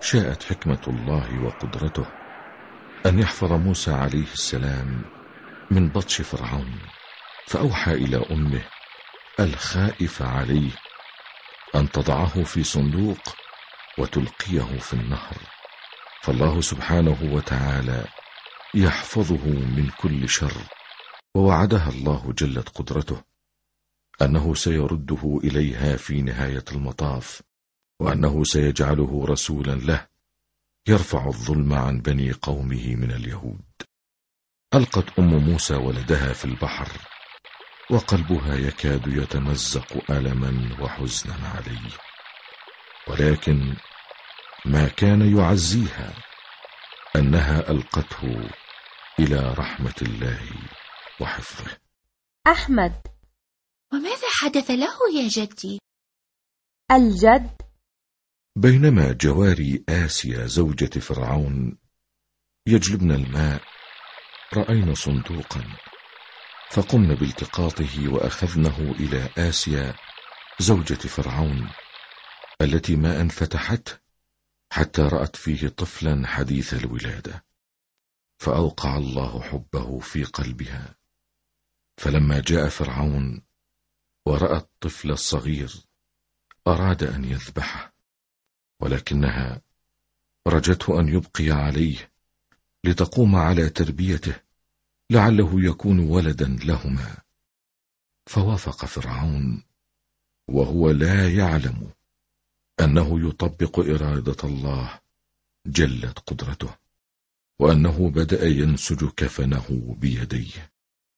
شاءت حكمة الله وقدرته أن يحفظ موسى عليه السلام من بطش فرعون، فأوحى إلى أمه الخائف عليه أن تضعه في صندوق وتلقيه في النهر، فالله سبحانه وتعالى يحفظه من كل شر. ووعدها الله جلت قدرته أنه سيرده إليها في نهاية المطاف، وأنه سيجعله رسولا له يرفع الظلم عن بني قومه من اليهود. ألقت أم موسى ولدها في البحر وقلبها يكاد يتمزق ألما وحزنا عليه، ولكن ما كان يعزيها أنها ألقته إلى رحمة الله وحفظه. أحمد: وماذا حدث له يا جدي؟ الجد: بينما جواري آسيا زوجة فرعون يجلبن الماء رأينا صندوقا، فقمن بالتقاطه وأخذنه إلى آسيا زوجة فرعون التي ما أن فتحته حتى رأت فيه طفلا حديث الولادة، فأوقع الله حبه في قلبها. فلما جاء فرعون ورأى الطفل الصغير أراد أن يذبحه، ولكنها رجته أن يبقي عليه لتقوم على تربيته لعله يكون ولدا لهما، فوافق فرعون وهو لا يعلم أنه يطبق إرادة الله جلت قدرته، وأنه بدأ ينسج كفنه بيديه.